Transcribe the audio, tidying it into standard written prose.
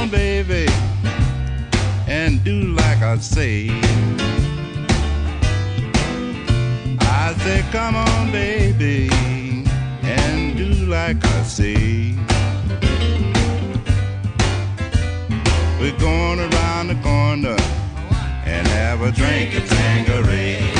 on, baby, and do like I say. I say, come on, baby, and do like I say. We're going around the corner and have a drink at Tanqueray.